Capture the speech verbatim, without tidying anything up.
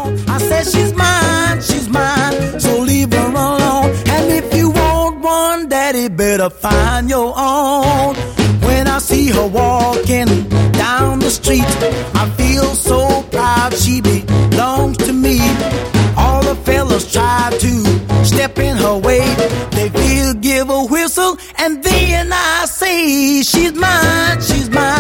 I said she's mine, she's mine, so leave her alone. And if you want one, daddy, better find your own. When I see her walking down the street, I feel so proud she belongs to me. All the fellas try to step in her way. They feel, give a whistle, and then I say, she's mine, she's mine.